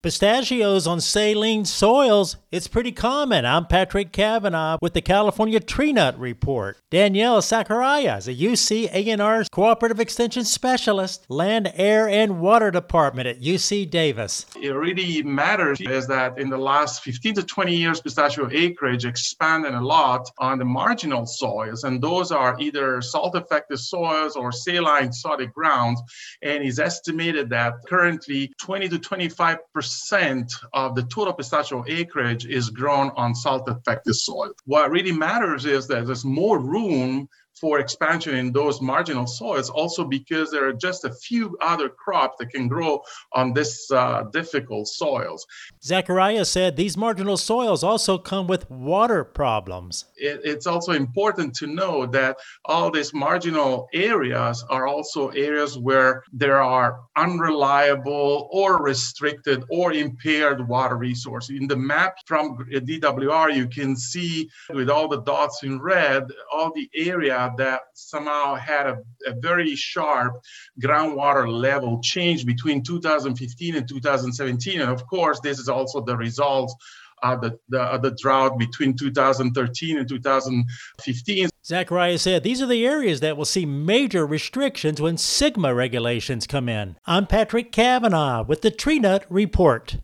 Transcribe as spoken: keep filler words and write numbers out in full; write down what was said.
Pistachios on saline soils, it's pretty common. I'm Patrick Cavanaugh with the California Tree Nut Report. Danielle Zachariah is a U C A and R Cooperative Extension Specialist, Land, Air, and Water Department at U C Davis. It really matters is that in the last fifteen to twenty years, pistachio acreage expanded a lot on the marginal soils, and those are either salt-affected soils or saline sodded grounds, and it's estimated that currently twenty to twenty-five percent of the total pistachio acreage is grown on salt-affected soil. What really matters is that there's more room for expansion in those marginal soils, also because there are just a few other crops that can grow on this uh, difficult soils. Zachariah said these marginal soils also come with water problems. It, it's also important to know that all these marginal areas are also areas where there are unreliable or restricted or impaired water resources. In the map from D W R, you can see with all the dots in red, all the area that somehow had a, a very sharp groundwater level change between two thousand fifteen and two thousand seventeen. And of course, this is also the result of the, the, of the drought between two thousand thirteen and two thousand fifteen. Zachariah said these are the areas that will see major restrictions when SGMA regulations come in. I'm Patrick Cavanaugh with the Tree Nut Report.